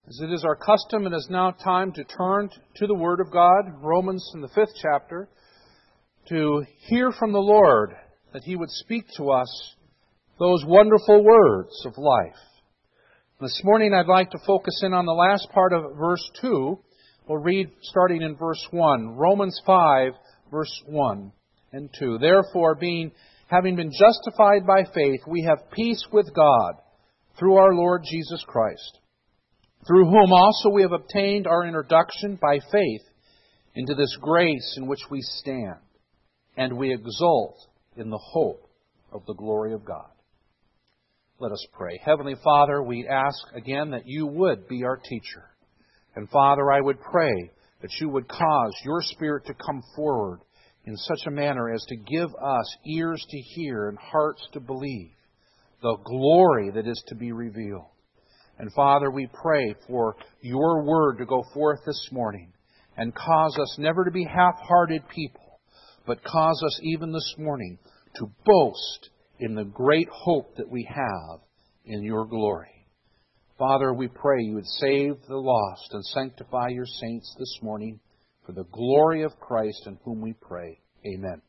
As it is our custom, it is now time to turn to the Word of God, Romans in the 5th chapter, to hear from the Lord that He would speak to us those wonderful words of life. This morning I'd like to focus in on the last part of verse 2. We'll read starting in verse 1. Romans 5, verse 1 and 2. Therefore, having been justified by faith, we have peace with God through our Lord Jesus Christ, through whom also we have obtained our introduction by faith into this grace in which we stand, and we exult in the hope of the glory of God. Let us pray. Heavenly Father, we ask again that You would be our teacher. And Father, I would pray that You would cause Your Spirit to come forward in such a manner as to give us ears to hear and hearts to believe the glory that is to be revealed. And Father, we pray for Your Word to go forth this morning and cause us never to be half-hearted people, but cause us even this morning to boast in the great hope that we have in Your glory. Father, we pray You would save the lost and sanctify Your saints this morning for the glory of Christ, in whom we pray. Amen.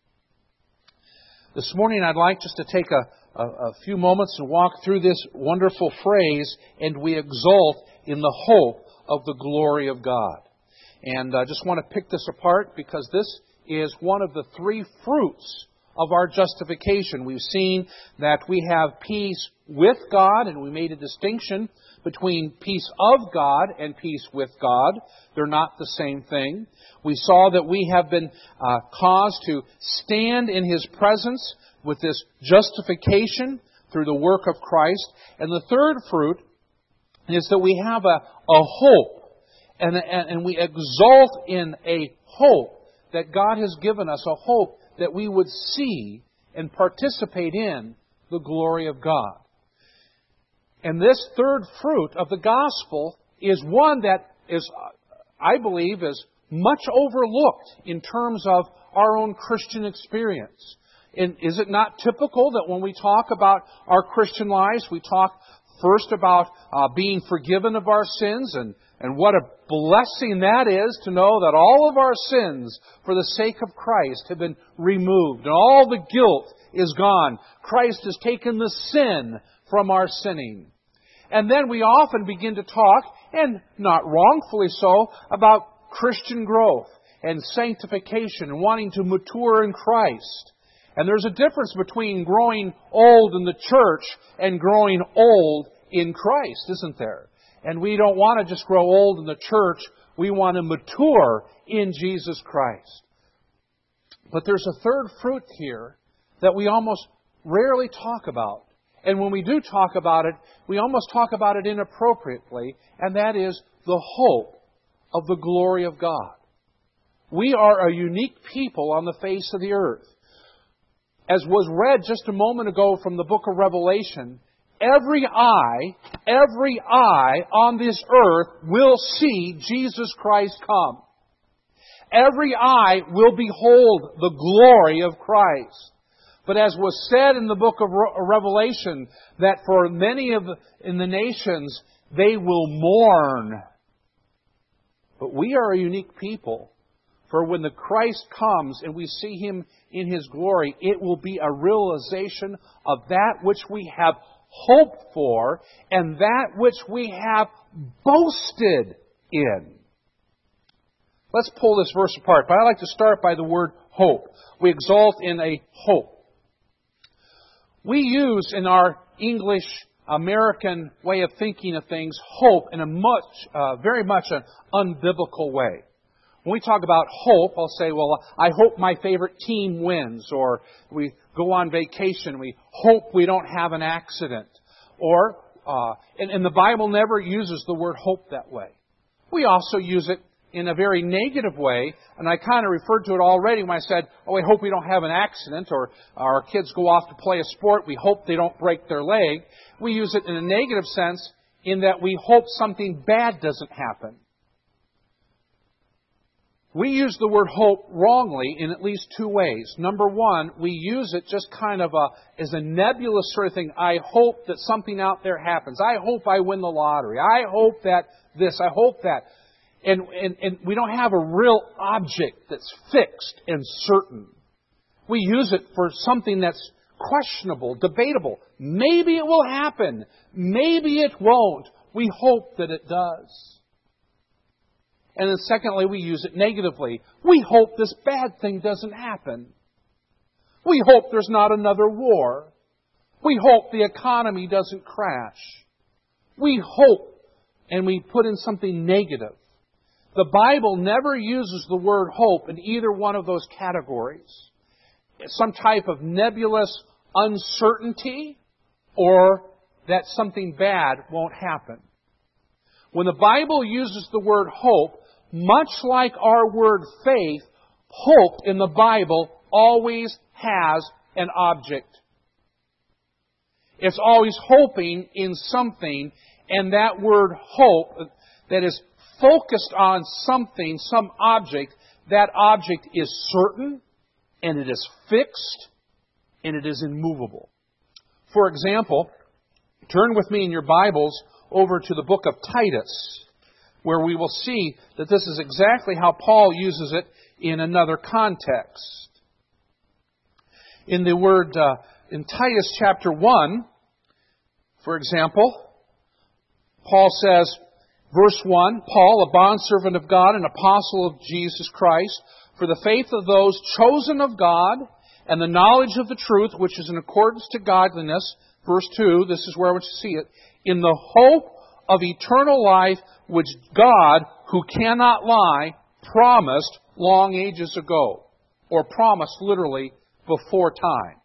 This morning I'd like just to take a few moments and walk through this wonderful phrase, and we exult in the hope of the glory of God. And I just want to pick this apart because this is one of the three fruits of our justification. We've seen that we have peace with God, and we made a distinction between peace of God and peace with God. They're not the same thing. We saw that we have been caused to stand in His presence with this justification through the work of Christ. And the third fruit is that we have a hope, and we exult in a hope that God has given us, a hope that we would see and participate in the glory of God. And this third fruit of the gospel is one that is, I believe, is much overlooked in terms of our own Christian experience. And is it not typical that when we talk about our Christian lives, we talk first about being forgiven of our sins, and what a blessing that is to know that all of our sins for the sake of Christ have been removed and all the guilt is gone. Christ has taken the sin from our sinning. And then we often begin to talk, and not wrongfully so, about Christian growth and sanctification and wanting to mature in Christ. And there's a difference between growing old in the church and growing old in Christ, isn't there? And we don't want to just grow old in the church. We want to mature in Jesus Christ. But there's a third fruit here that we almost rarely talk about. And when we do talk about it, we almost talk about it inappropriately, and that is the hope of the glory of God. We are a unique people on the face of the earth. As was read just a moment ago from the book of Revelation, every eye on this earth will see Jesus Christ come. Every eye will behold the glory of Christ. But as was said in the book of Revelation, that for many in the nations, they will mourn. But we are a unique people. For when the Christ comes and we see Him in His glory, it will be a realization of that which we have hoped for and that which we have boasted in. Let's pull this verse apart. But I like to start by the word hope. We exalt in a hope. We use in our English American way of thinking of things hope in a very much an unbiblical way. When we talk about hope, I'll say, well, I hope my favorite team wins. Or we go on vacation, we hope we don't have an accident. Or, and the Bible never uses the word hope that way. We also use it in a very negative way, and I kind of referred to it already when I said, oh, I hope we don't have an accident, or our kids go off to play a sport, we hope they don't break their leg. We use it in a negative sense in that we hope something bad doesn't happen. We use the word hope wrongly in at least two ways. Number one, we use it just kind of as a nebulous sort of thing. I hope that something out there happens. I hope I win the lottery. I hope that this. I hope that. And we don't have a real object that's fixed and certain. We use it for something that's questionable, debatable. Maybe it will happen. Maybe it won't. We hope that it does. And then secondly, we use it negatively. We hope this bad thing doesn't happen. We hope there's not another war. We hope the economy doesn't crash. We hope, and we put in something negative. The Bible never uses the word hope in either one of those categories. It's some type of nebulous uncertainty or that something bad won't happen. When the Bible uses the word hope, much like our word faith, hope in the Bible always has an object. It's always hoping in something, and that word hope that is focused on something, some object, that object is certain, and it is fixed, and it is immovable. For example, turn with me in your Bibles over to the book of Titus, where we will see that this is exactly how Paul uses it in another context. In the word, in Titus chapter 1, for example, Paul says, verse 1, Paul, a bondservant of God and apostle of Jesus Christ, for the faith of those chosen of God and the knowledge of the truth, which is in accordance to godliness, verse 2, this is where I want you to see it, in the hope of eternal life, which God, who cannot lie, promised long ages ago, or promised literally before time.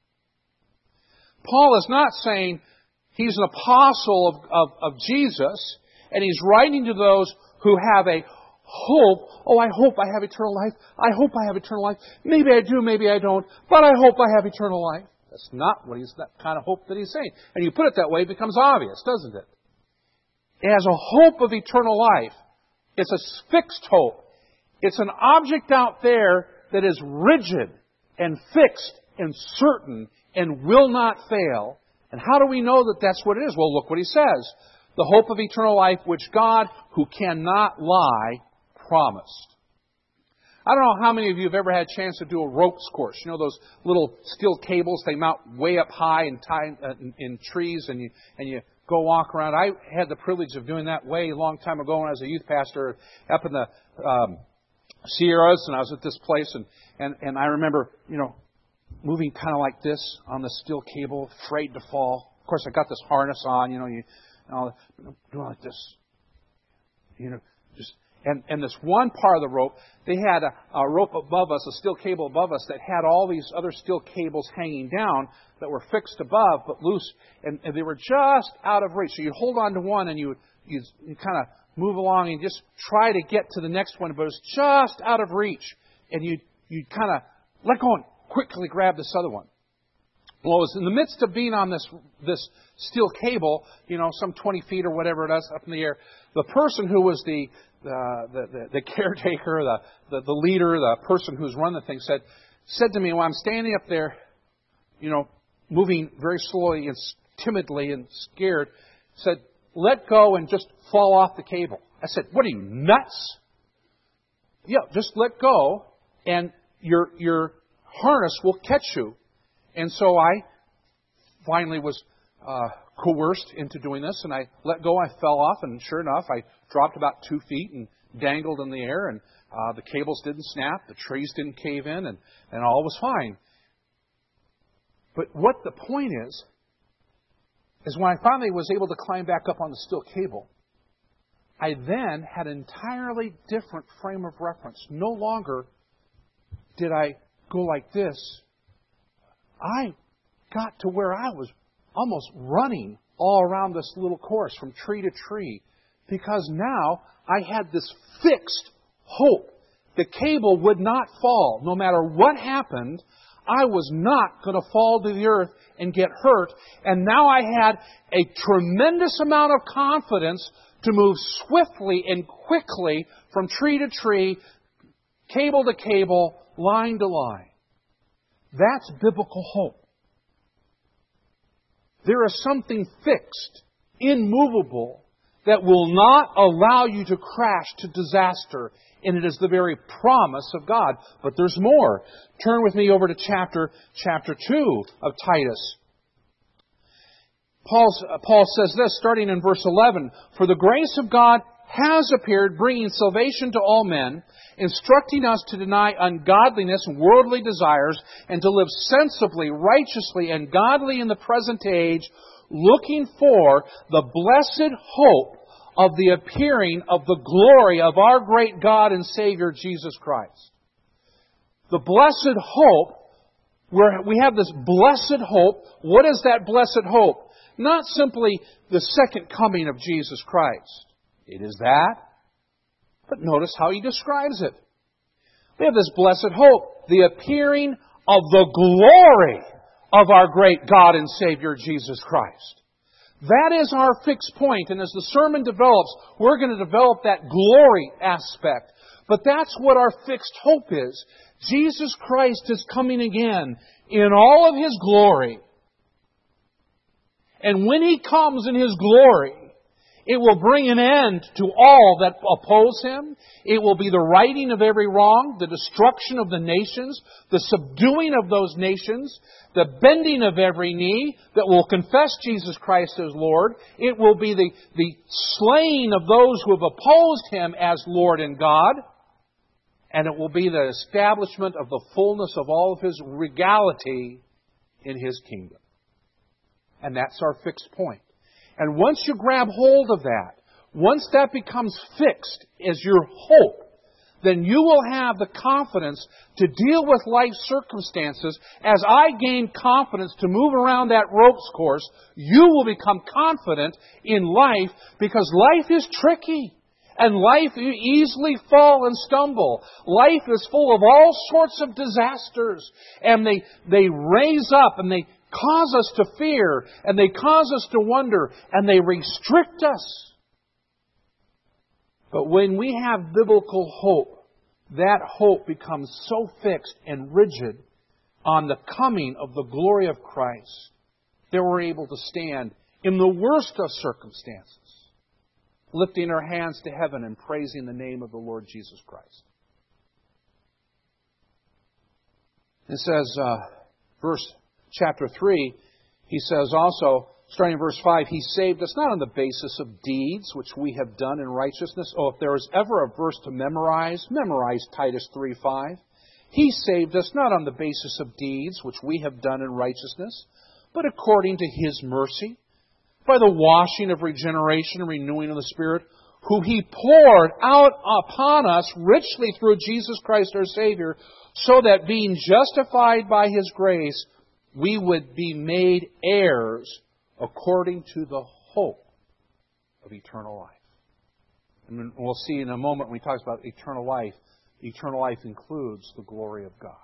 Paul is not saying he's an apostle of Jesus, and he's writing to those who have a hope. Oh, I hope I have eternal life. I hope I have eternal life. Maybe I do, maybe I don't, but I hope I have eternal life. That's not that kind of hope that he's saying. And you put it that way, it becomes obvious, doesn't it? It has a hope of eternal life. It's a fixed hope. It's an object out there that is rigid and fixed and certain and will not fail. And how do we know that that's what it is? Well, look what he says. The hope of eternal life which God, who cannot lie, promised. I don't know how many of you have ever had a chance to do a ropes course. You know those little steel cables they mount way up high and tie in trees, and you go walk around. I had the privilege of doing that way a long time ago when I was a youth pastor up in the Sierras, and I was at this place, and I remember, moving kind of like this on the steel cable, afraid to fall. Of course, I got this harness on, doing like this, and this one part of the rope, they had a rope above us, a steel cable above us that had all these other steel cables hanging down that were fixed above but loose, and they were just out of reach. So you hold on to one and you kind of move along and just try to get to the next one, but it's just out of reach, and you kind of let go and quickly grab this other one. Well, it was in the midst of being on this steel cable, some 20 feet or whatever it is up in the air, the person who was the caretaker, the leader, the person who's run the thing said to me while I'm standing up there, moving very slowly and timidly and scared, said, "Let go and just fall off the cable." I said, "What are you, nuts?" "Yeah, just let go and your harness will catch you." And so I finally was coerced into doing this, and I let go. I fell off, and sure enough, I dropped about 2 feet and dangled in the air, and the cables didn't snap, the trees didn't cave in, and all was fine. But what the point is when I finally was able to climb back up on the steel cable, I then had an entirely different frame of reference. No longer did I go like this. I got to where I was almost running all around this little course from tree to tree, because now I had this fixed hope. The cable would not fall. No matter what happened, I was not going to fall to the earth and get hurt. And now I had a tremendous amount of confidence to move swiftly and quickly from tree to tree, cable to cable, line to line. That's biblical hope. There is something fixed, immovable, that will not allow you to crash to disaster. And it is the very promise of God. But there's more. Turn with me over to chapter 2 of Titus. Paul says this, starting in verse 11, "For the grace of God has appeared, bringing salvation to all men, instructing us to deny ungodliness and worldly desires, and to live sensibly, righteously, and godly in the present age, looking for the blessed hope of the appearing of the glory of our great God and Savior, Jesus Christ." The blessed hope, where we have this blessed hope. What is that blessed hope? Not simply the second coming of Jesus Christ. It is that. But notice how he describes it. We have this blessed hope, the appearing of the glory of our great God and Savior, Jesus Christ. That is our fixed point. And as the sermon develops, we're going to develop that glory aspect. But that's what our fixed hope is. Jesus Christ is coming again in all of His glory. And when He comes in His glory, it will bring an end to all that oppose Him. It will be the righting of every wrong, the destruction of the nations, the subduing of those nations, the bending of every knee that will confess Jesus Christ as Lord. It will be the slaying of those who have opposed Him as Lord and God. And it will be the establishment of the fullness of all of His regality in His kingdom. And that's our fixed point. And once you grab hold of that, once that becomes fixed as your hope, then you will have the confidence to deal with life circumstances. As I gain confidence to move around that ropes course, you will become confident in life, because life is tricky. And life, you easily fall and stumble. Life is full of all sorts of disasters. And they raise up and they cause us to fear, and they cause us to wonder, and they restrict us. But when we have biblical hope, that hope becomes so fixed and rigid on the coming of the glory of Christ that we're able to stand in the worst of circumstances, lifting our hands to heaven and praising the name of the Lord Jesus Christ. It says, chapter 3, he says also, starting in verse 5, He saved us not on the basis of deeds which we have done in righteousness. Oh, if there is ever a verse to memorize Titus 3:5. He saved us not on the basis of deeds which we have done in righteousness, but according to His mercy, by the washing of regeneration and renewing of the Spirit, who He poured out upon us richly through Jesus Christ our Savior, so that being justified by His grace, we would be made heirs according to the hope of eternal life. And we'll see in a moment when he talks about eternal life includes the glory of God.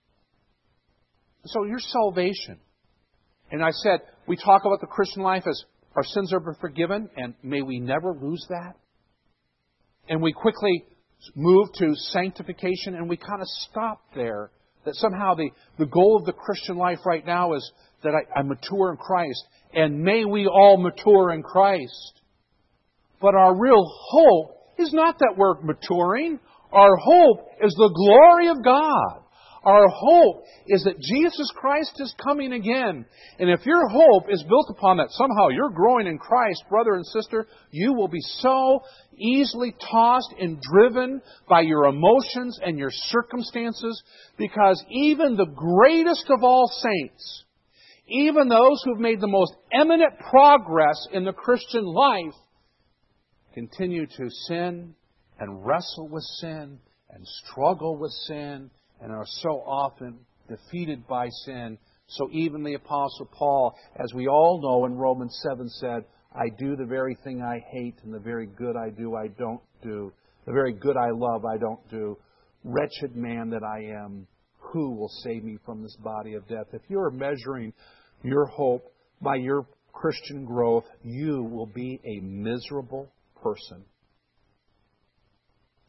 So your salvation. And I said, we talk about the Christian life as our sins are forgiven, and may we never lose that. And we quickly move to sanctification, and we kind of stop there. That somehow the goal of the Christian life right now is that I mature in Christ. And may we all mature in Christ. But our real hope is not that we're maturing. Our hope is the glory of God. Our hope is that Jesus Christ is coming again. And if your hope is built upon that, somehow you're growing in Christ, brother and sister, you will be so easily tossed and driven by your emotions and your circumstances, because even the greatest of all saints, even those who've made the most eminent progress in the Christian life, continue to sin and wrestle with sin and struggle with sin, and are so often defeated by sin. So even the Apostle Paul, as we all know in Romans 7, said, I do the very thing I hate, and the very good I do, I don't do. The very good I love, I don't do. Wretched man that I am, who will save me from this body of death? If you're measuring your hope by your Christian growth, you will be a miserable person.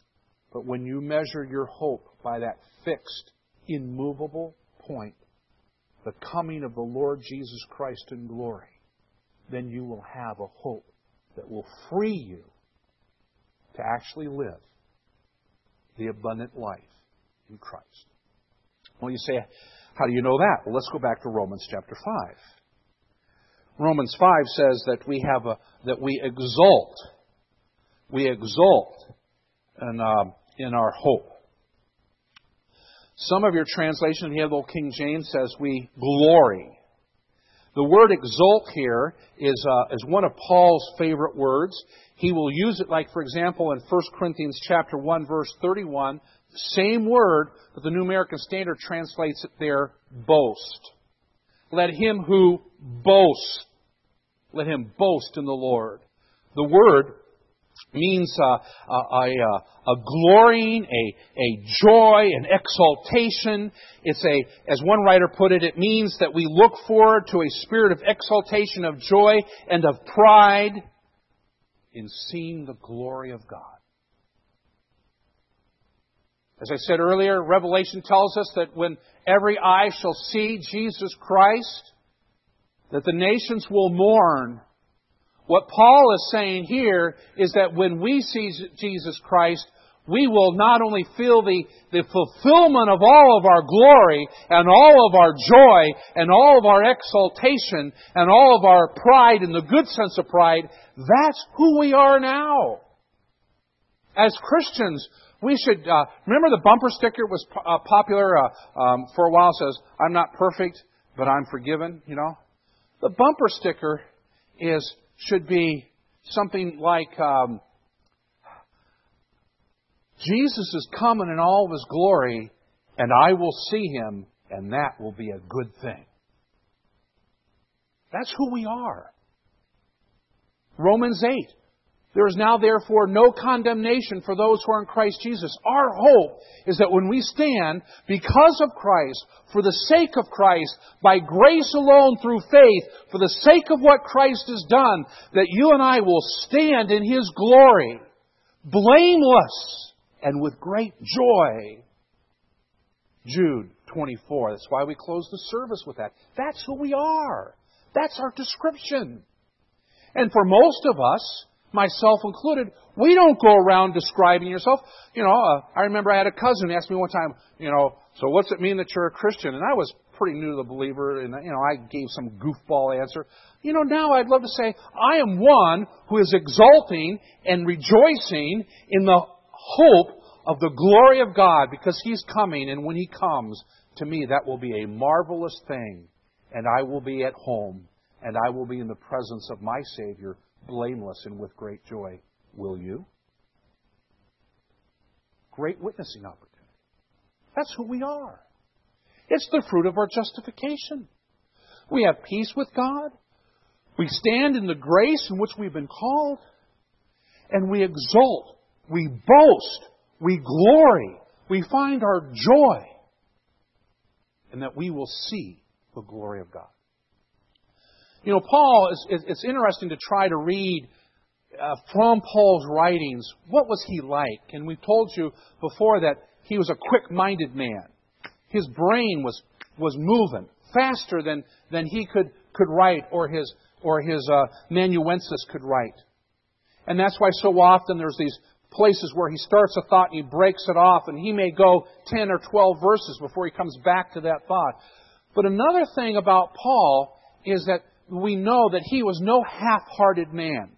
But when you measure your hope by that fixed, immovable point, the coming of the Lord Jesus Christ in glory, then you will have a hope that will free you to actually live the abundant life in Christ. Well, you say, how do you know that? Well, let's go back to Romans chapter 5. Romans 5 says that we exult. We exult in our hope. Some of your translations, you have the old King James, says we glory. The word exult here is one of Paul's favorite words. He will use it, like, for example, in 1 Corinthians chapter 1, verse 31, same word, but the New American Standard translates it there, boast. Let him who boasts, let him boast in the Lord. The word means a glorying, a joy, an exaltation. As one writer put it, it means that we look forward to a spirit of exaltation, of joy, and of pride in seeing the glory of God. As I said earlier, Revelation tells us that when every eye shall see Jesus Christ, that the nations will mourn. What Paul is saying here is that when we see Jesus Christ, we will not only feel the fulfillment of all of our glory and all of our joy and all of our exaltation and all of our pride in the good sense of pride. That's who we are now. As Christians, we should remember the bumper sticker was popular for a while. It says, "I'm not perfect, but I'm forgiven." You know, the bumper sticker should be something like, Jesus is coming in all of His glory, and I will see Him, and that will be a good thing. That's who we are. Romans 8. There is now therefore no condemnation for those who are in Christ Jesus. Our hope is that when we stand because of Christ, for the sake of Christ, by grace alone through faith, for the sake of what Christ has done, that you and I will stand in His glory, blameless and with great joy. Jude 24. That's why we close the service with that. That's who we are. That's our description. And for most of us, myself included, we don't go around describing yourself. I remember I had a cousin ask me one time, so what's it mean that you're a Christian? And I was pretty new to the believer, and, I gave some goofball answer. Now I'd love to say, I am one who is exulting and rejoicing in the hope of the glory of God, because He's coming, and when He comes, to me, that will be a marvelous thing, and I will be at home, and I will be in the presence of my Savior, blameless and with great joy. Will you? Great witnessing opportunity. That's who we are. It's the fruit of our justification. We have peace with God. We stand in the grace in which we've been called. And we exult. We boast. We glory. We find our joy. And that we will see the glory of God. Paul, it's interesting to try to read from Paul's writings, what was he like? And we've told you before that he was a quick-minded man. His brain was moving faster than he could write or his amanuensis could write. And that's why so often there's these places where he starts a thought and he breaks it off, and he may go 10 or 12 verses before he comes back to that thought. But another thing about Paul is that we know that he was no half-hearted man.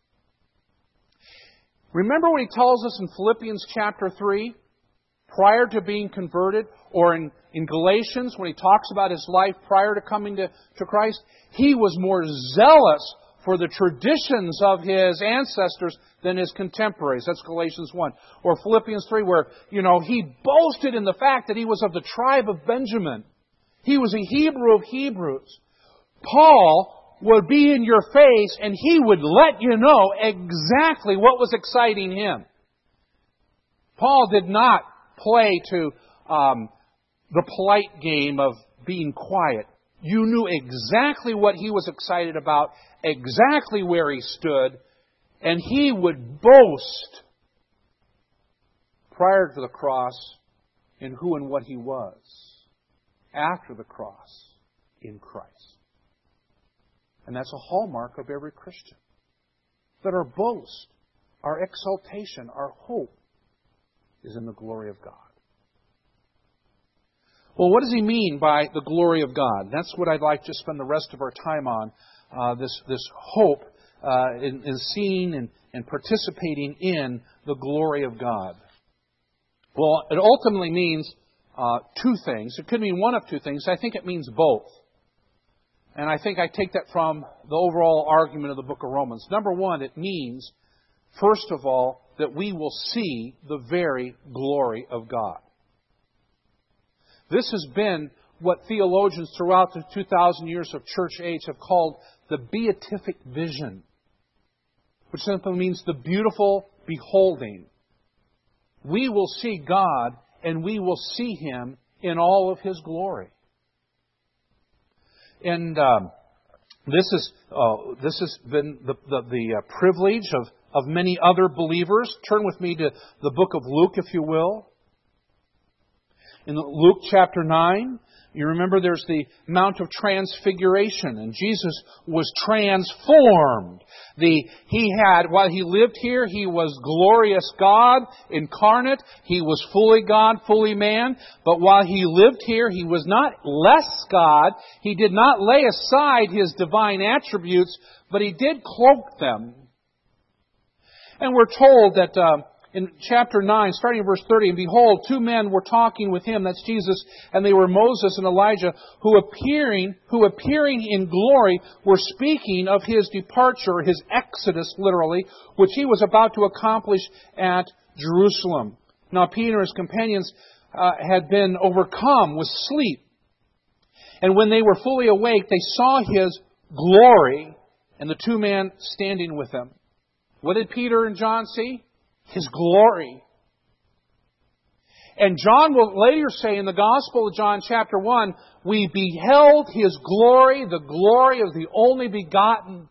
Remember when he tells us in Philippians chapter 3, prior to being converted, or in Galatians when he talks about his life prior to coming to Christ, he was more zealous for the traditions of his ancestors than his contemporaries. That's Galatians 1. Or Philippians 3 where, he boasted in the fact that he was of the tribe of Benjamin. He was a Hebrew of Hebrews. Paul would be in your face and he would let you know exactly what was exciting him. Paul did not play to the polite game of being quiet. You knew exactly what he was excited about, exactly where he stood, and he would boast. prior to the cross in who and what He was. After the cross, in Christ. And that's a hallmark of every Christian. That our boast, our exaltation, our hope is in the glory of God. Well, what does he mean by the glory of God? That's what I'd like to spend the rest of our time on, this hope in seeing and participating in the glory of God. Well, it ultimately means two things. It could mean one of two things. I think it means both. And I think I take that from the overall argument of the book of Romans. Number one, it means, first of all, that we will see the very glory of God. This has been what theologians throughout the 2,000 years of church age have called the beatific vision, which simply means the beautiful beholding. We will see God, and we will see Him in all of His glory. And this has been the privilege of many other believers. Turn with me to the book of Luke, if you will. In Luke chapter 9, you remember there's the Mount of Transfiguration, and Jesus was transformed. While He lived here, He was glorious God incarnate. He was fully God, fully man. But while He lived here, He was not less God. He did not lay aside His divine attributes, but He did cloak them. And we're told that in chapter 9, starting in verse 30, and behold, two men were talking with Him, that's Jesus, and they were Moses and Elijah, who appearing in glory were speaking of His departure, His exodus, literally, which He was about to accomplish at Jerusalem. Now Peter and his companions had been overcome with sleep. And when they were fully awake, they saw His glory and the two men standing with Him. What did Peter and John see? His glory. And John will later say in the Gospel of John chapter 1, we beheld His glory, the glory of the only begotten.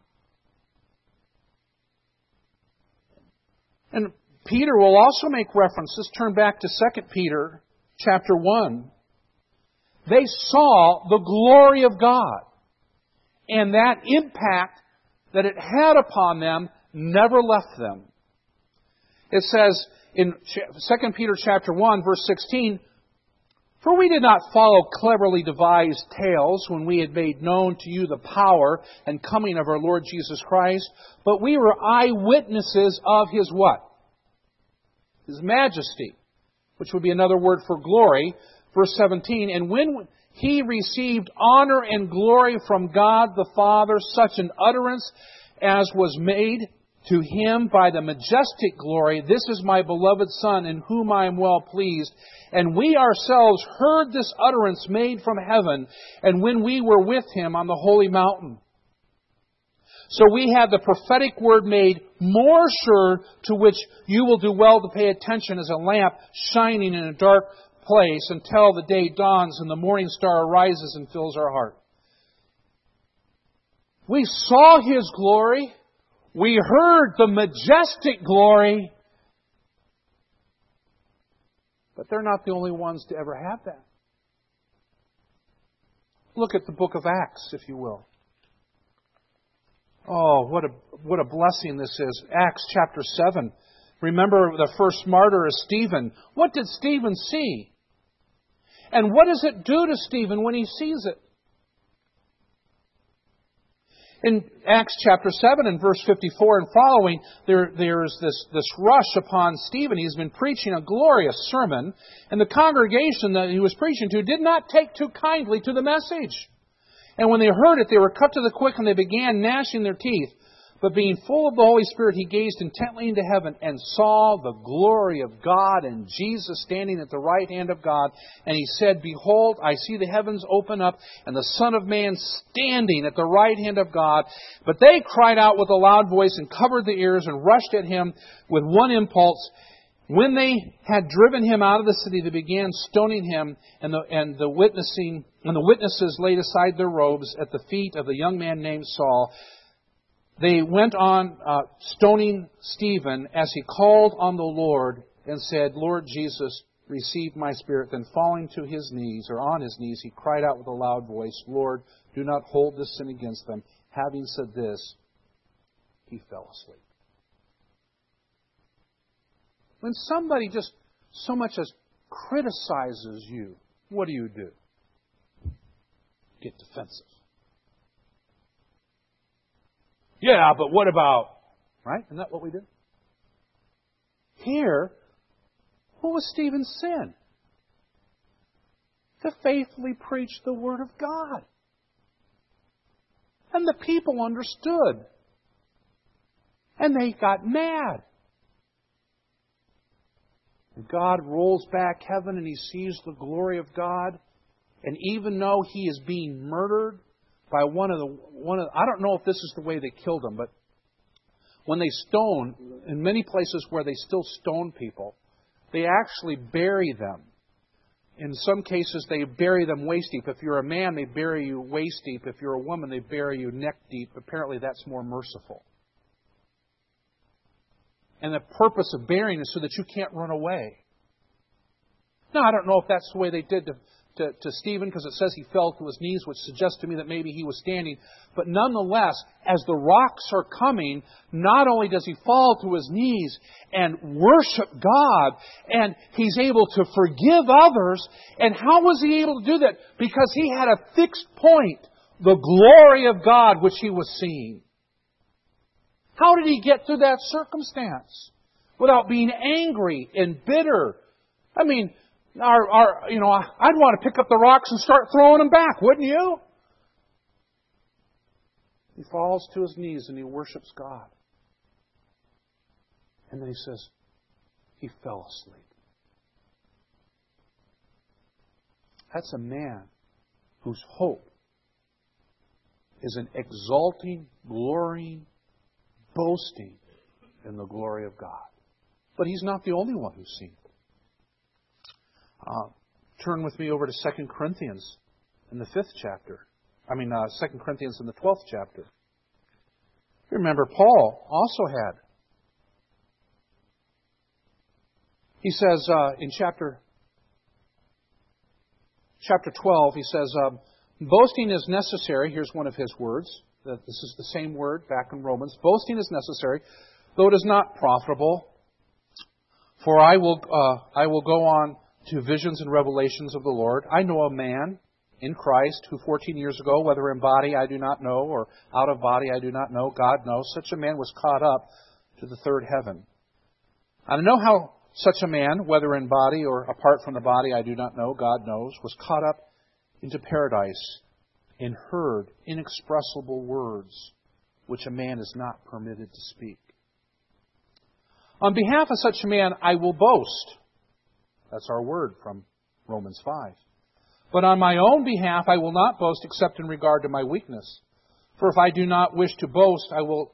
And Peter will also make references. Turn back to 2 Peter chapter 1. They saw the glory of God. And that impact that it had upon them never left them. It says in 2 Peter chapter 1, verse 16, for we did not follow cleverly devised tales when we had made known to you the power and coming of our Lord Jesus Christ, but we were eyewitnesses of His what? His majesty, which would be another word for glory. Verse 17, and when He received honor and glory from God the Father, such an utterance as was made to Him by the majestic glory, this is my beloved Son, in whom I am well pleased. And we ourselves heard this utterance made from heaven, and when we were with Him on the holy mountain. So we have the prophetic word made more sure, to which you will do well to pay attention as a lamp shining in a dark place until the day dawns and the morning star arises and fills our heart. We saw His glory. We heard the majestic glory. But they're not the only ones to ever have that. Look at the book of Acts, if you will. Oh, what a blessing this is. Acts chapter 7. Remember the first martyr is Stephen. What did Stephen see? And what does it do to Stephen when he sees it? In Acts chapter 7 and verse 54 and following, there's this rush upon Stephen. He's been preaching a glorious sermon, and the congregation that he was preaching to did not take too kindly to the message. And when they heard it, they were cut to the quick, and they began gnashing their teeth. But being full of the Holy Spirit, he gazed intently into heaven and saw the glory of God and Jesus standing at the right hand of God. And he said, behold, I see the heavens open up and the Son of Man standing at the right hand of God. But they cried out with a loud voice and covered their ears and rushed at him with one impulse. When they had driven him out of the city, they began stoning him, and the witnesses laid aside their robes at the feet of the young man named Saul. They went on stoning Stephen as he called on the Lord and said, Lord Jesus, receive my spirit. Then falling to his knees, or on his knees, he cried out with a loud voice, Lord, do not hold this sin against them. Having said this, he fell asleep. When somebody just so much as criticizes you, what do? Get defensive. Yeah, but what about... Right? Isn't that what we do? Here, what was Stephen's sin? To faithfully preach the Word of God. And the people understood. And they got mad. And God rolls back heaven and He sees the glory of God. And even though he is being murdered by one of I don't know if this is the way they killed him, but when they stone, in many places where they still stone people, they actually bury them. In some cases, they bury them waist deep. If you're a man, they bury you waist deep. If you're a woman, they bury you neck deep. Apparently, that's more merciful. And the purpose of burying is so that you can't run away. Now, I don't know if that's the way they did to Stephen, because it says he fell to his knees, which suggests to me that maybe he was standing. But nonetheless, as the rocks are coming, not only does he fall to his knees and worship God, and he's able to forgive others. And how was he able to do that? Because he had a fixed point, the glory of God which he was seeing. How did he get through that circumstance without being angry and bitter? I mean, I'd want to pick up the rocks and start throwing them back, wouldn't you? He falls to his knees and he worships God. And then he says, he fell asleep. That's a man whose hope is an exalting, glorying, boasting in the glory of God. But he's not the only one who's seen it. Turn with me over to 2 Corinthians in the 5th chapter. 2 Corinthians in the 12th chapter. Remember, Paul also had. He says in chapter 12, he says, boasting is necessary. Here's one of his words. This is the same word back in Romans. Boasting is necessary, though it is not profitable. For I will go on to visions and revelations of the Lord. I know a man in Christ who 14 years ago, whether in body I do not know, or out of body I do not know, God knows, such a man was caught up to the third heaven. I know how such a man, whether in body or apart from the body I do not know, God knows, was caught up into paradise and heard inexpressible words which a man is not permitted to speak. On behalf of such a man I will boast. That's our word from Romans 5. But on my own behalf I will not boast except in regard to my weakness. For if I do wish to boast, I will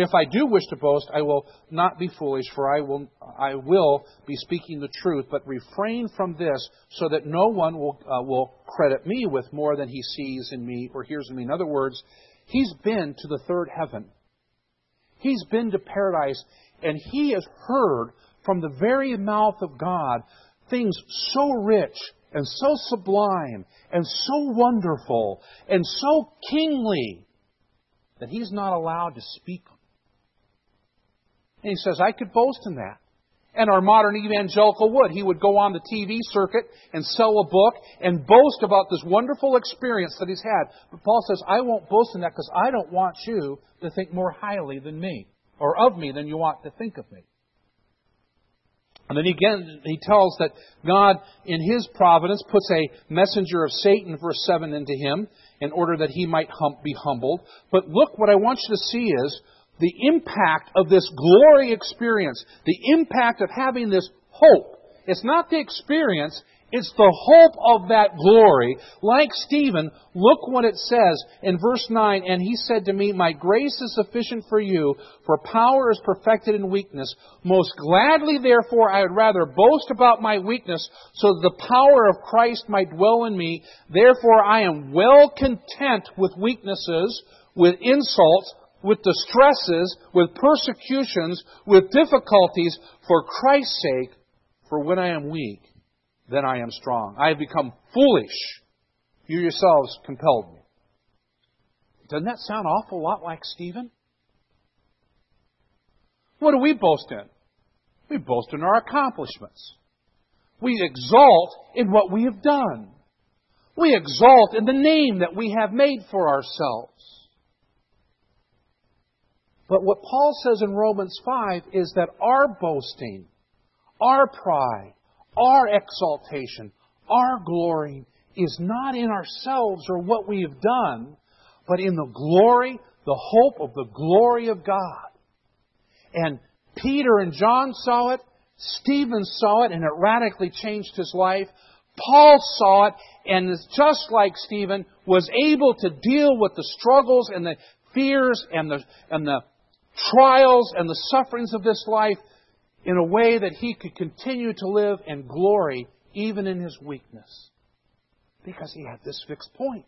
not be foolish, for I will be speaking the truth, but refrain from this, so that no one will credit me with more than he sees in me or hears in me. In other words, he's been to the third heaven. He's been to paradise, and he has heard from the very mouth of God things so rich and so sublime and so wonderful and so kingly that he's not allowed to speak them. And he says, I could boast in that. And our modern evangelical would. He would go on the TV circuit and sell a book and boast about this wonderful experience that he's had. But Paul says, I won't boast in that because I don't want you to think more highly than me, or of me than you ought to think of me. And then again, he tells that God, in His providence, puts a messenger of Satan, verse 7, into him in order that he might be humbled. But look, what I want you to see is the impact of this glory experience, the impact of having this hope. It's not the experience, it's the hope of that glory. Like Stephen, look what it says in verse 9, and he said to me, my grace is sufficient for you, for power is perfected in weakness. Most gladly, therefore, I would rather boast about my weakness, so that the power of Christ might dwell in me. Therefore, I am well content with weaknesses, with insults, with distresses, with persecutions, with difficulties, for Christ's sake. For when I am weak, then I am strong. I have become foolish. You yourselves compelled me. Doesn't that sound an awful lot like Stephen? What do we boast in? We boast in our accomplishments. We exalt in what we have done. We exalt in the name that we have made for ourselves. But what Paul says in Romans 5 is that our boasting, our pride, our exaltation, our glory is not in ourselves or what we have done, but in the glory, the hope of the glory of God. And Peter and John saw it, Stephen saw it, and it radically changed his life. Paul saw it, and just like Stephen, was able to deal with the struggles and the fears and the trials and the sufferings of this life in a way that he could continue to live in glory even in his weakness. Because he had this fixed point.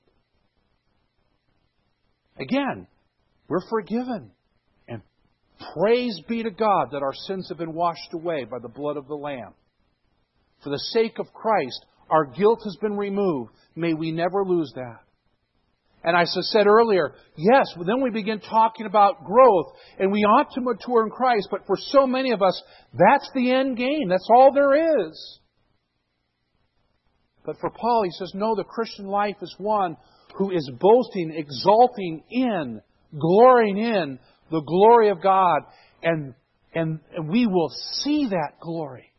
Again, we're forgiven. And praise be to God that our sins have been washed away by the blood of the Lamb. For the sake of Christ, our guilt has been removed. May we never lose that. And as I said earlier, yes, then we begin talking about growth, and we ought to mature in Christ, but for so many of us, that's the end game. That's all there is. But for Paul, he says, no, the Christian life is one who is boasting, exalting in, glorying in the glory of God, and we will see that glory.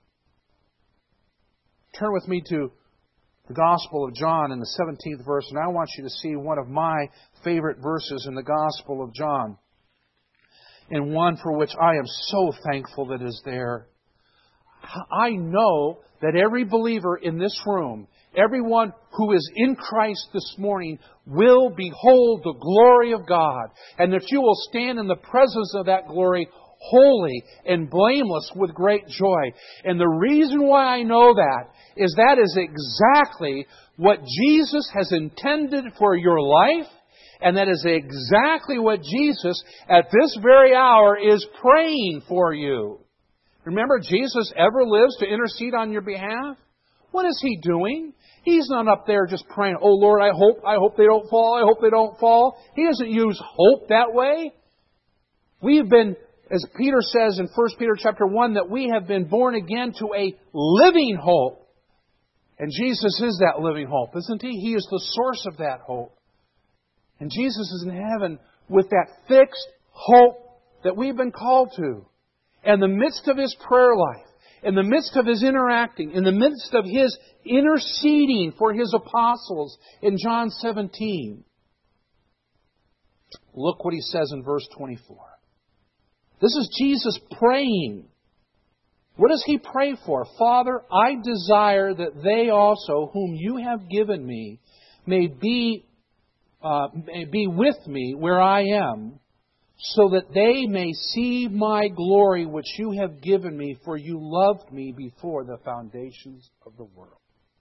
Turn with me to the Gospel of John in the 17th verse, and I want you to see one of my favorite verses in the Gospel of John, and one for which I am so thankful that is there. I know that every believer in this room, everyone who is in Christ this morning, will behold the glory of God, and that you will stand in the presence of that glory holy and blameless with great joy. And the reason why I know that is exactly what Jesus has intended for your life, and that is exactly what Jesus at this very hour is praying for you. Remember, Jesus ever lives to intercede on your behalf. What is He doing? He's not up there just praying, oh Lord, I hope they don't fall, I hope they don't fall. He doesn't use hope that way. We've been, as Peter says in 1 Peter chapter 1, that we have been born again to a living hope. And Jesus is that living hope, isn't He? He is the source of that hope. And Jesus is in heaven with that fixed hope that we've been called to. In the midst of His prayer life, in the midst of His interacting, in the midst of His interceding for His apostles in John 17, look what He says in verse 24. This is Jesus praying. What does He pray for? Father, I desire that they also, whom You have given Me, may be with Me where I am, so that they may see My glory which You have given Me, for You loved Me before the foundations of the world.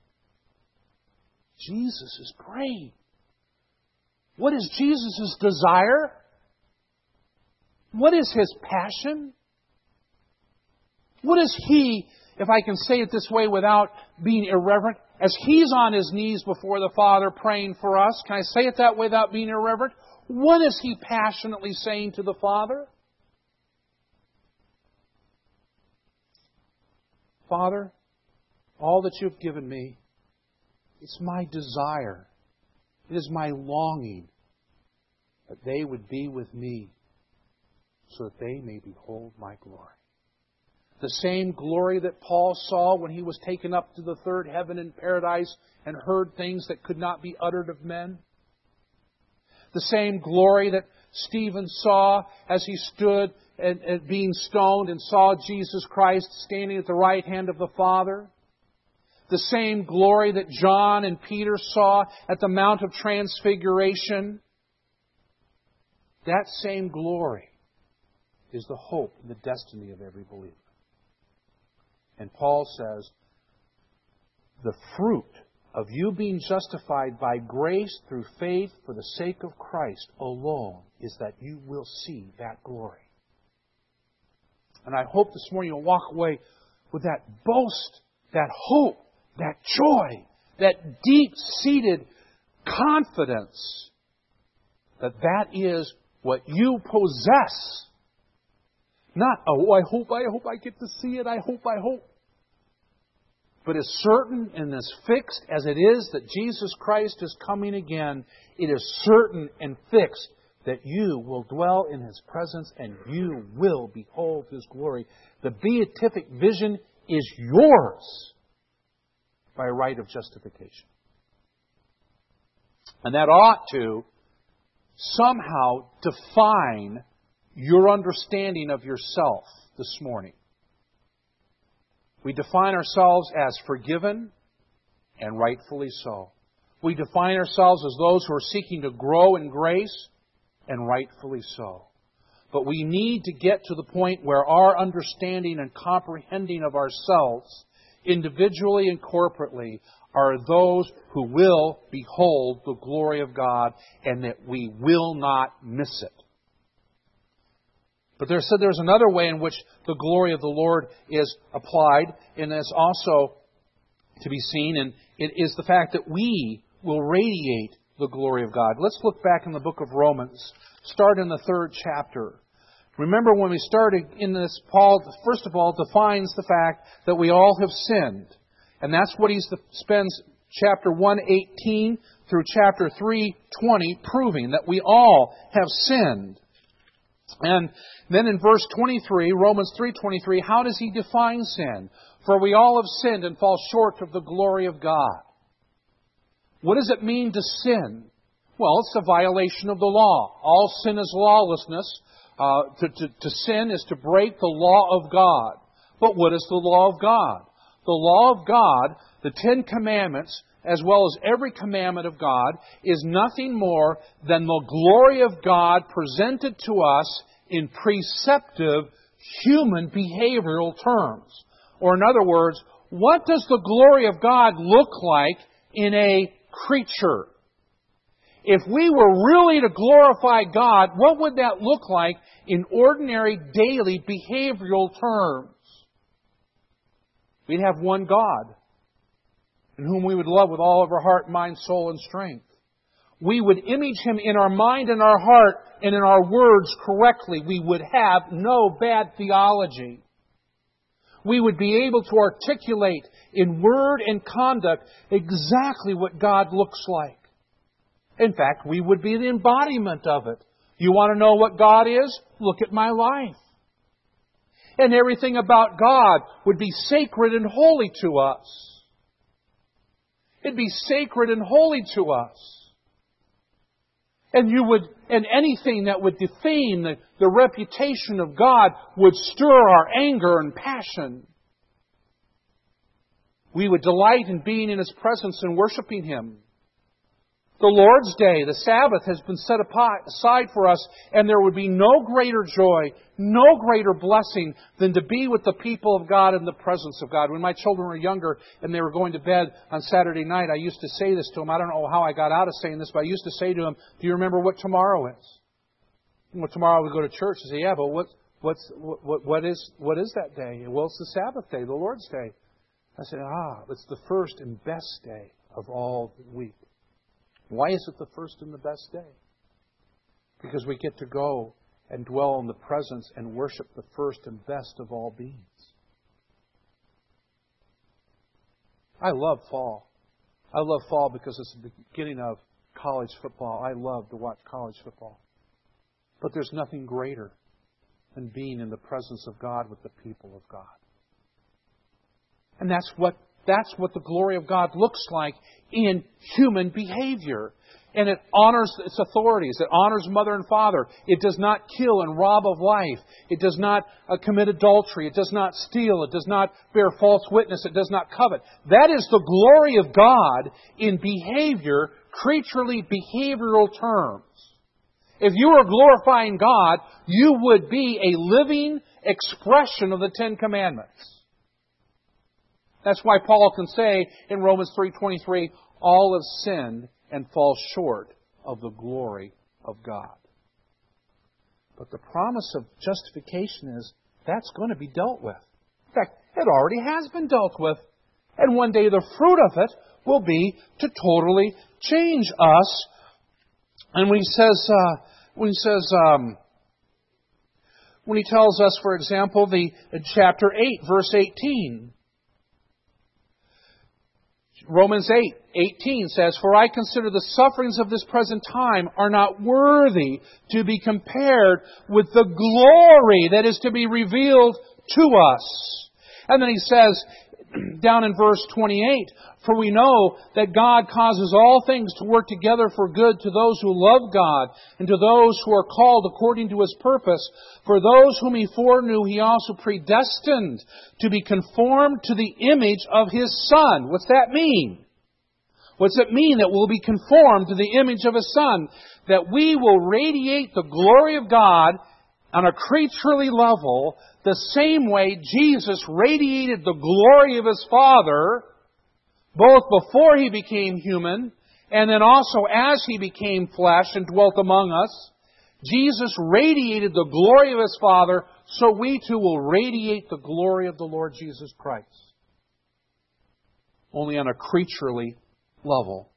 Jesus is praying. What is Jesus' desire? What is His passion? What is He, if I can say it this way without being irreverent, as He's on His knees before the Father praying for us, can I say it that way without being irreverent? What is He passionately saying to the Father? Father, all that You've given Me, it's My desire, it is My longing that they would be with Me so that they may behold My glory. The same glory that Paul saw when he was taken up to the third heaven in paradise and heard things that could not be uttered of men. The same glory that Stephen saw as he stood and being stoned and saw Jesus Christ standing at the right hand of the Father. The same glory that John and Peter saw at the Mount of Transfiguration. That same glory is the hope and the destiny of every believer. And Paul says, the fruit of you being justified by grace through faith for the sake of Christ alone is that you will see that glory. And I hope this morning you'll walk away with that boast, that hope, that joy, that deep-seated confidence that that is what you possess. Not, oh, I hope I get to see it, I hope. But as certain and as fixed as it is that Jesus Christ is coming again, it is certain and fixed that you will dwell in His presence and you will behold His glory. The beatific vision is yours by right of justification. And that ought to somehow define your understanding of yourself this morning. We define ourselves as forgiven, and rightfully so. We define ourselves as those who are seeking to grow in grace, and rightfully so. But we need to get to the point where our understanding and comprehending of ourselves, individually and corporately, are those who will behold the glory of God, and that we will not miss it. But there's another way in which the glory of the Lord is applied, and is also to be seen, and it is the fact that we will radiate the glory of God. Let's look back in the book of Romans. Start in the 3rd chapter. Remember when we started in this, Paul, first of all, defines the fact that we all have sinned. And that's what he spends chapter 1:18 through chapter 3:20 proving, that we all have sinned. And then in verse 23, Romans 3:23, how does he define sin? For we all have sinned and fall short of the glory of God. What does it mean to sin? Well, it's a violation of the law. All sin is lawlessness. To sin is to break the law of God. But what is the law of God? The law of God, the 10 Commandments, as well as every commandment of God, is nothing more than the glory of God presented to us in preceptive human behavioral terms. Or in other words, what does the glory of God look like in a creature? If we were really to glorify God, what would that look like in ordinary daily behavioral terms? We'd have one God, in whom we would love with all of our heart, mind, soul, and strength. We would image Him in our mind and our heart and in our words correctly. We would have no bad theology. We would be able to articulate in word and conduct exactly what God looks like. In fact, we would be the embodiment of it. You want to know what God is? Look at my life. And everything about God would be sacred and holy to us. It'd be sacred and holy to us. And anything that would defame the reputation of God would stir our anger and passion. We would delight in being in His presence and worshiping Him. The Lord's Day, the Sabbath, has been set aside for us, and there would be no greater joy, no greater blessing than to be with the people of God in the presence of God. When my children were younger and they were going to bed on Saturday night, I used to say this to them. I don't know how I got out of saying this, but I used to say to them, do you remember what tomorrow is? Well, tomorrow we go to church. I say, yeah, but what is that day? Well, it's the Sabbath day, the Lord's Day. I said, it's the first and best day of all the week. Why is it the first and the best day? Because we get to go and dwell in the presence and worship the first and best of all beings. I love fall. I love fall because it's the beginning of college football. I love to watch college football. But there's nothing greater than being in the presence of God with the people of God. And that's what the glory of God looks like in human behavior. And it honors its authorities. It honors mother and father. It does not kill and rob of life. It does not commit adultery. It does not steal. It does not bear false witness. It does not covet. That is the glory of God in behavior, creaturely behavioral terms. If you were glorifying God, you would be a living expression of the 10 Commandments. That's why Paul can say in Romans 3:23, all have sinned and fall short of the glory of God. But the promise of justification is that's going to be dealt with. In fact, It already has been dealt with. And one day the fruit of it will be to totally change us. And when he tells us, for example, chapter 8, verse 18, Romans 8:18 says, "For I consider the sufferings of this present time are not worthy to be compared with the glory that is to be revealed to us." And then he says, down in verse 28, "For we know that God causes all things to work together for good to those who love God and to those who are called according to His purpose. For those whom He foreknew, He also predestined to be conformed to the image of His Son." What's that mean? What's it mean that we'll be conformed to the image of His Son? That we will radiate the glory of God on a creaturely level the same way Jesus radiated the glory of His Father, both before He became human and then also as He became flesh and dwelt among us. Jesus radiated the glory of His Father, so we too will radiate the glory of the Lord Jesus Christ. Only on a creaturely level.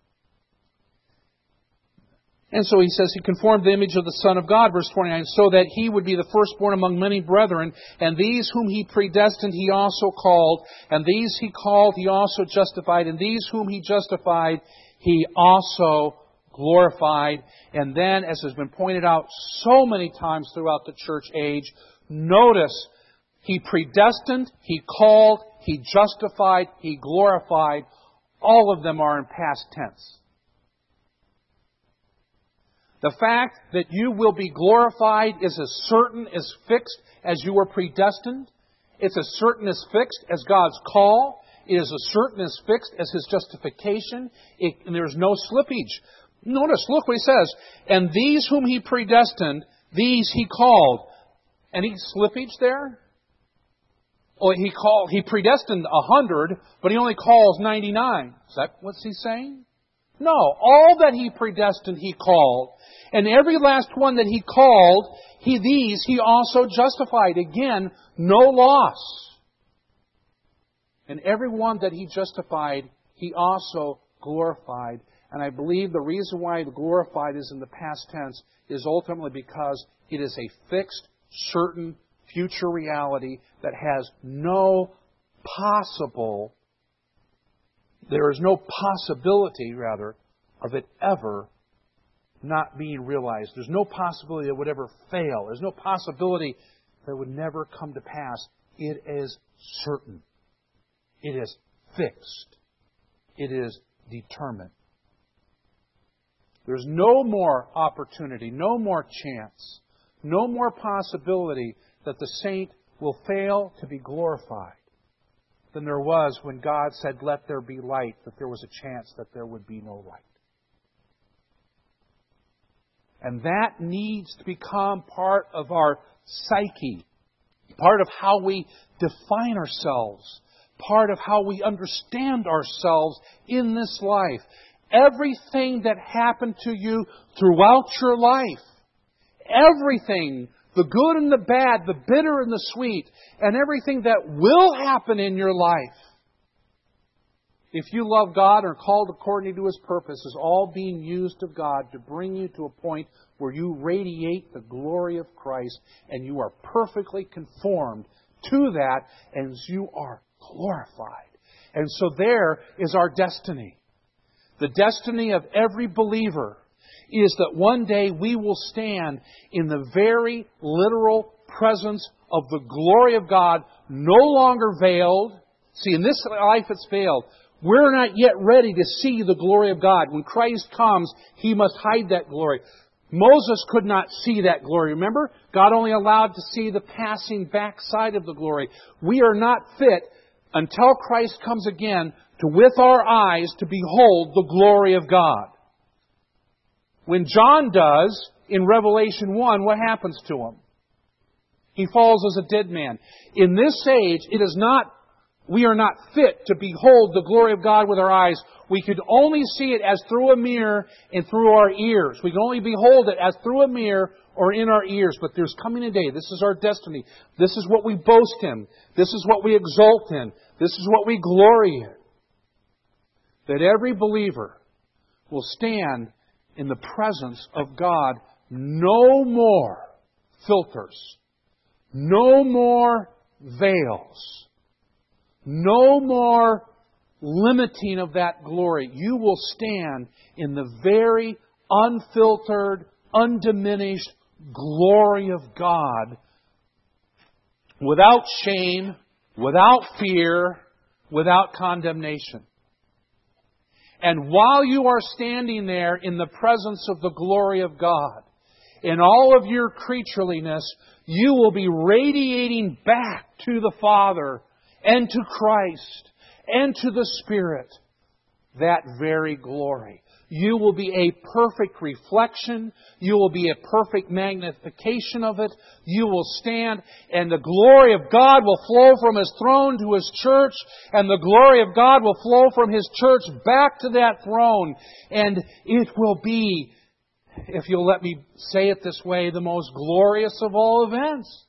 And so he says He conformed the image of the Son of God, verse 29, so that He would be the firstborn among many brethren. And these whom He predestined, He also called. And these He called, He also justified. And these whom He justified, He also glorified. And then, as has been pointed out so many times throughout the church age, notice He predestined, He called, He justified, He glorified. All of them are in past tense. The fact that you will be glorified is as certain, as fixed as you were predestined. It's as certain as fixed as God's call. It is as certain as fixed as His justification. And there's no slippage. Notice, look what He says. "And these whom He predestined, these He called." Any slippage there? Well, He predestined 100, but He only calls 99. Is that what He's saying? No. All that He predestined, He called. And every last one that He called, these He also justified. Again, no loss. And every one that He justified, He also glorified. And I believe the reason why the glorified is in the past tense is ultimately because it is a fixed, certain, future reality that has there is no possibility, of it ever not being realized. There's no possibility it would ever fail. There's no possibility that it would never come to pass. It is certain. It is fixed. It is determined. There's no more opportunity, no more chance, no more possibility that the saint will fail to be glorified than there was when God said, "Let there be light," that there was a chance that there would be no light. And that needs to become part of our psyche, part of how we define ourselves, part of how we understand ourselves in this life. Everything that happened to you throughout your life, everything, the good and the bad, the bitter and the sweet, and everything that will happen in your life, if you love God or are called according to His purpose, is all being used of God to bring you to a point where you radiate the glory of Christ and you are perfectly conformed to that and you are glorified. And so there is our destiny. The destiny of every believer is that one day we will stand in the very literal presence of the glory of God, no longer veiled. See, in this life it's veiled. We're not yet ready to see the glory of God. When Christ comes, He must hide that glory. Moses could not see that glory. Remember? God only allowed to see the passing backside of the glory. We are not fit until Christ comes again to, with our eyes, to behold the glory of God. When John does, in Revelation 1, what happens to him? He falls as a dead man. In this age, we are not fit to behold the glory of God with our eyes. We could only see it as through a mirror and through our ears. We can only behold it as through a mirror or in our ears, but there's coming a day. This is our destiny. This is what we boast in. This is what we exult in. This is what we glory in. That every believer will stand in the presence of God. No more filters. No more veils. No more limiting of that glory. You will stand in the very unfiltered, undiminished glory of God without shame, without fear, without condemnation. And while you are standing there in the presence of the glory of God, in all of your creatureliness, you will be radiating back to the Father and to Christ and to the Spirit that very glory. You will be a perfect reflection. You will be a perfect magnification of it. You will stand, and the glory of God will flow from His throne to His church, and the glory of God will flow from His church back to that throne. And it will be, if you'll let me say it this way, the most glorious of all events.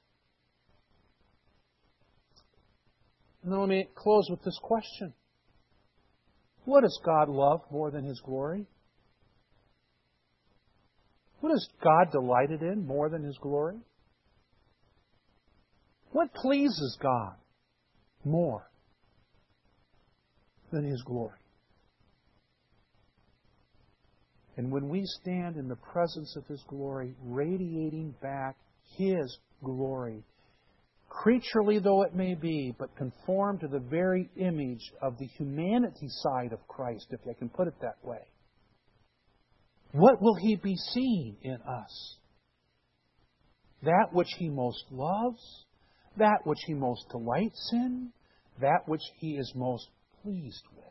Now let me close with this question. What does God love more than His glory? What is God delighted in more than His glory? What pleases God more than His glory? And when we stand in the presence of His glory, radiating back His glory, creaturely though it may be, but conformed to the very image of the humanity side of Christ, if I can put it that way, what will He be seeing in us? That which He most loves, that which He most delights in, that which He is most pleased with.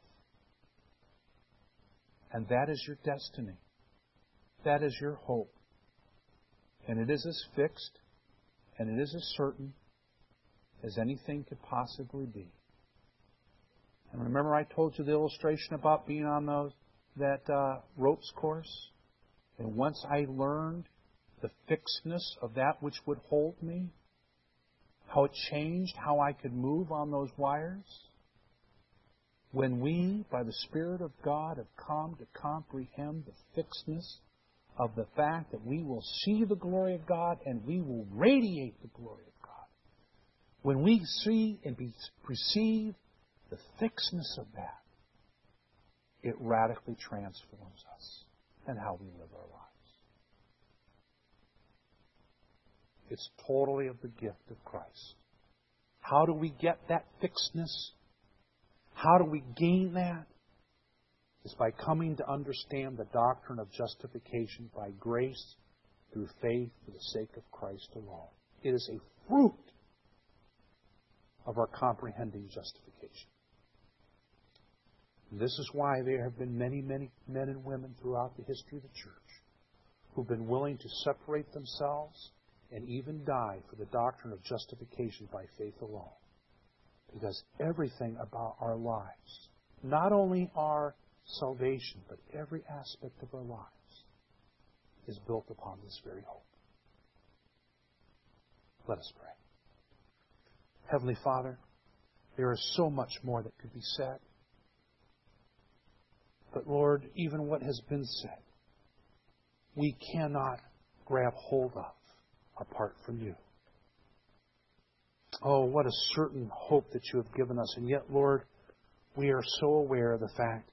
And that is your destiny. That is your hope. And it is as fixed and it is as certain as anything could possibly be. And remember I told you the illustration about being on that ropes course? And once I learned the fixedness of that which would hold me, how it changed how I could move on those wires, when we, by the Spirit of God, have come to comprehend the fixedness of the fact that we will see the glory of God and we will radiate the glory of God, when we see and perceive the fixedness of that, it radically transforms us and how we live our lives. It's totally of the gift of Christ. How do we get that fixedness? How do we gain that? It's by coming to understand the doctrine of justification by grace through faith for the sake of Christ alone. It is a fruit of our comprehending justification. And this is why there have been many, many men and women throughout the history of the church who've been willing to separate themselves and even die for the doctrine of justification by faith alone. Because everything about our lives, not only our salvation, but every aspect of our lives, is built upon this very hope. Let us pray. Heavenly Father, there is so much more that could be said. But Lord, even what has been said, we cannot grab hold of apart from You. Oh, what a certain hope that You have given us. And yet, Lord, we are so aware of the fact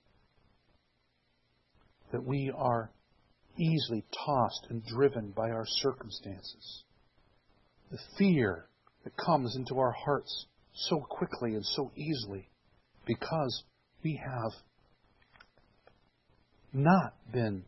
that we are easily tossed and driven by our circumstances. The fear that comes into our hearts so quickly and so easily because we have not been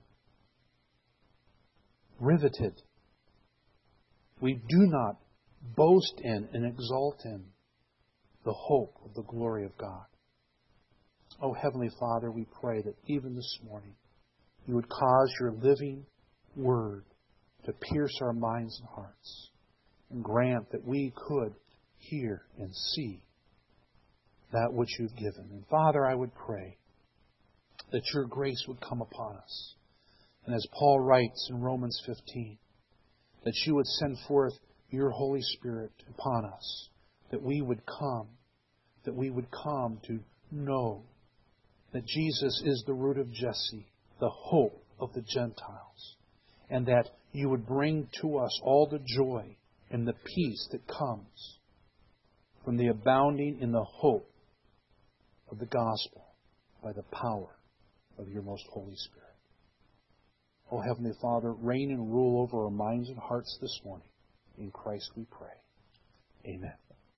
riveted. We do not boast in and exalt in the hope of the glory of God. Oh, Heavenly Father, we pray that even this morning You would cause Your living Word to pierce our minds and hearts and grant that we could hear and see that which You've given. And Father, I would pray that Your grace would come upon us. And as Paul writes in Romans 15, that You would send forth Your Holy Spirit upon us, that we would come to know that Jesus is the root of Jesse, the hope of the Gentiles, and that You would bring to us all the joy and the peace that comes from the abounding in the hope of the gospel by the power of Your most Holy Spirit. Oh, Heavenly Father, reign and rule over our minds and hearts this morning. In Christ we pray. Amen.